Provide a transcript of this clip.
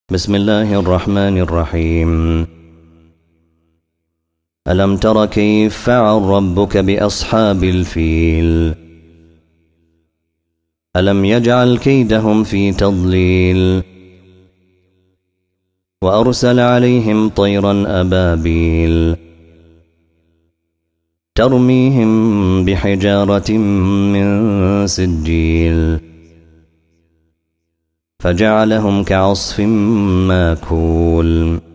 بسم الله الرحمن الرحيم. ألم تر كيف فعل ربك بأصحاب الفيل؟ ألم يجعل كيدهم في تضليل وأرسل عليهم طيرا أبابيل ترميهم بحجارة من سجيل فجعلهم كعصف ماكول.